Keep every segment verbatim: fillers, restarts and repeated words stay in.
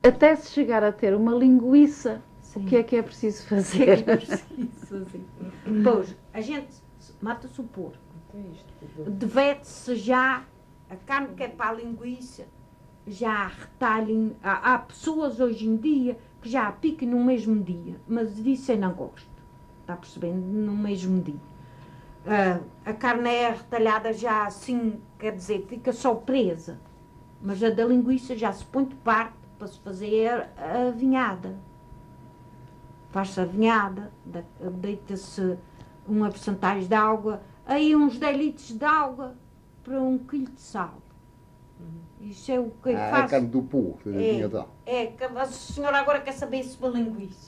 Até se chegar a ter uma linguiça, sim, o que é que é preciso fazer? O que é que é preciso fazer? Pois, a gente mata-se o porco, devete-se já a carne que é para a linguiça, já retalhem. Há, há pessoas hoje em dia que já a piquem no mesmo dia, mas disso eu não gosto, está percebendo? No mesmo dia. Uh, a carne é retalhada já assim, quer dizer, fica só presa, mas a da linguiça já se põe de parte para se fazer a vinhada. Faz-se a vinhada, deita-se uma porcentagem de água, aí uns dez litros de água para um quilo de sal. Uhum. Isso é o que eu ah, faço. É a carne do porco, é, é, que a senhora agora quer saber se para linguiça.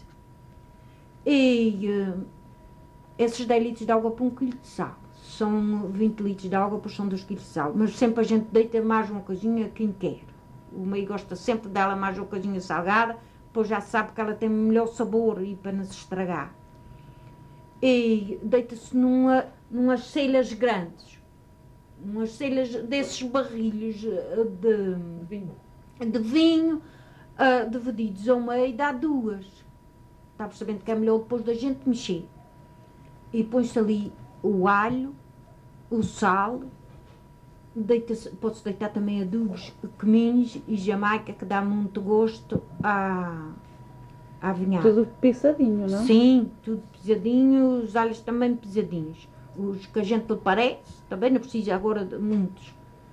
E uh, esses dez litros de água para um quilo de sal. São vinte litros de água, pois são dois quilos de sal. Mas sempre a gente deita mais uma coisinha quem quer. O meio gosta sempre dela mais uma coisinha salgada, pois já sabe que ela tem melhor sabor e para não se estragar. E deita-se numa, numas selhas grandes, umas selhas desses barrilhos de vinho, de vinho uh, divididos ao meio, dá duas. Está percebendo que é melhor depois da gente mexer. E põe-se ali o alho, o sal, pode-se deitar também adubos, cominhos e jamaica, que dá muito gosto à, à vinhada. Tudo pisadinho, não? Sim, tudo pisadinho, os alhos também pisadinhos. Os que a gente parece, também não precisa agora de muitos.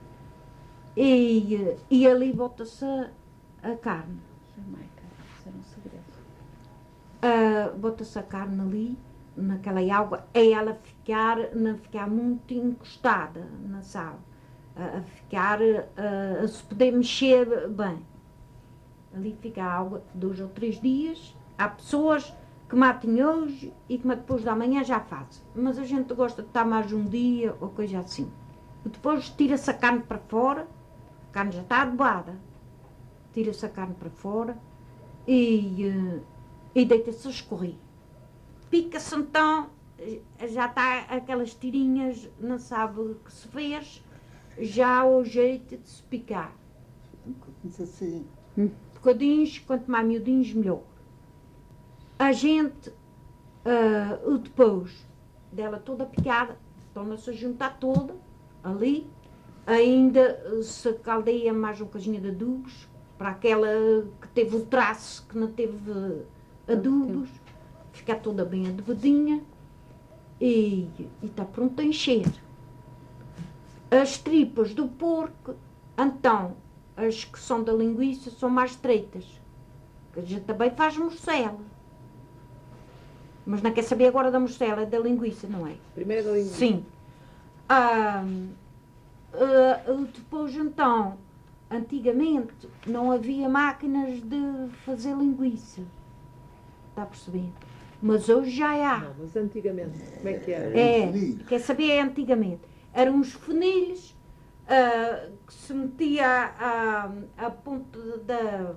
E, e ali bota-se a, a carne. Jamaica, isso é um segredo. Uh, bota-se a carne ali, naquela água, é ela ficar, não ficar muito encostada na sal. A ficar, a, a se poder mexer bem. Ali fica a água dois ou três dias. Há pessoas que matem hoje e que depois da manhã já fazem. Mas a gente gosta de estar mais um dia ou coisa assim. E depois tira-se a carne para fora, a carne já está adobada. Tira-se a carne para fora e, e deita-se a escorrer. Pica-se então, já está aquelas tirinhas, não sabe o que se fez, já ao jeito de se picar. Assim. Bocadinhos, quanto mais miudinhos, melhor. A gente, uh, depois dela toda picada, torna-se a juntar toda, ali, ainda se caldeia mais um bocadinho de adubos, para aquela que teve o traço, que não teve adubos, ficar toda bem adobadinha, e está pronto a encher. As tripas do porco, então, as que são da linguiça são mais estreitas. A gente também faz morcela. Mas não quer saber agora da morcela, é da linguiça, não é? Primeiro da linguiça. Sim. Ah, ah, depois, então, antigamente não havia máquinas de fazer linguiça. Está a perceber? Mas hoje já há. Não, mas antigamente, como é que era? É, quer saber, é antigamente. Eram uns funilhos uh, que se metia a, a, a ponto da...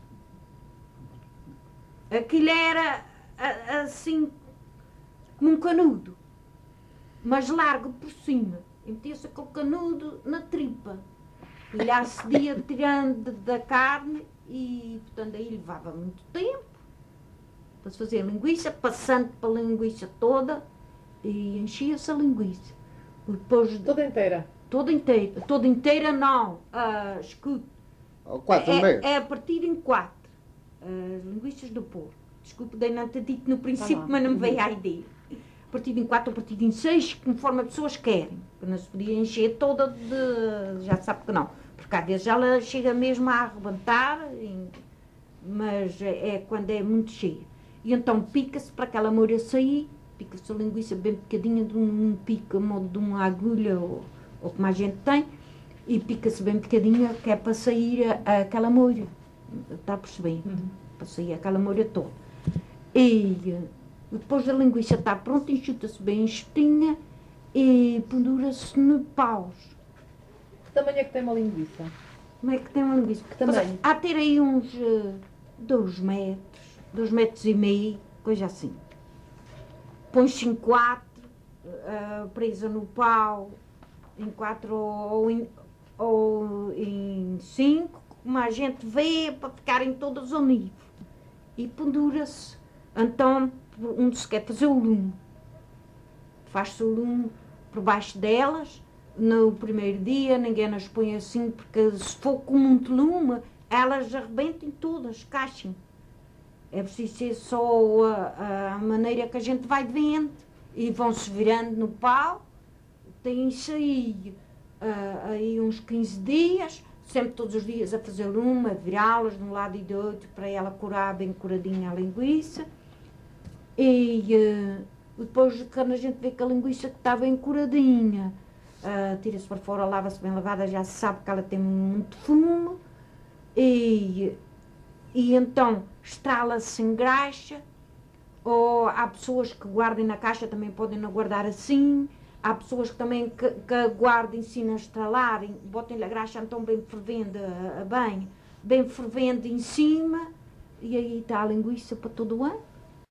Aquilo era a, assim como um canudo, mas largo por cima. E metia-se aquele canudo na tripa. E lá se ia tirando da carne e, portanto, aí levava muito tempo para se fazer a linguiça, passando pela linguiça toda e enchia-se a linguiça. Depois, toda inteira? Toda inteira. Toda inteira não. Uh, escute. Quatro é, é a partir em quatro. As uh, linguiças do porco. Desculpe, dei não ter dito no princípio, ah, mas não me veio a ideia. A partir em quatro, a partir em seis, conforme as pessoas querem. Porque não se podia encher toda de... Já sabe que não. Porque às vezes ela chega mesmo a arrebentar, e, mas é, é quando é muito cheia. E então pica-se para aquela moura sair. Pica-se a linguiça bem picadinha, de um, um pico, modo de uma agulha, ou, ou como a gente tem, e pica-se bem picadinha, que é para sair a, a, aquela moura. Está a perceber? Uhum. Para sair aquela moura toda. E depois da linguiça está pronta, enxuta-se bem enxutinha e pendura-se no paus. Que tamanho é que tem uma linguiça? Como é que tem uma linguiça? Que tamanho? Há ter aí uns uh, dois metros, dois metros e meio, coisa assim. Põe-se em quatro, uh, presa no pau, em quatro ou em, ou em cinco, como a gente vê, para ficarem todas ao nível. E pendura-se. Então, onde se quer fazer o lume. Faz-se o lume por baixo delas. No primeiro dia, ninguém as põe assim, porque se for com muito lume, elas arrebentem todas, caixem. É preciso ser só a, a maneira que a gente vai vendo. E vão-se virando no pau. Tem-se aí, uh, aí uns quinze dias, sempre todos os dias a fazer lume, a virá-las de um lado e do outro, para ela curar bem curadinha a linguiça. E uh, depois, quando a gente vê que a linguiça está bem curadinha, uh, tira-se para fora, lava-se bem lavada, já se sabe que ela tem muito fumo. E, e então, estrala-se em graxa, ou há pessoas que guardem na caixa, também podem não guardar assim. Há pessoas que também que, que guardem, ensinam a estralarem, botem a graxa então bem fervendo, bem, bem fervendo em cima, e aí está a linguiça para todo o ano.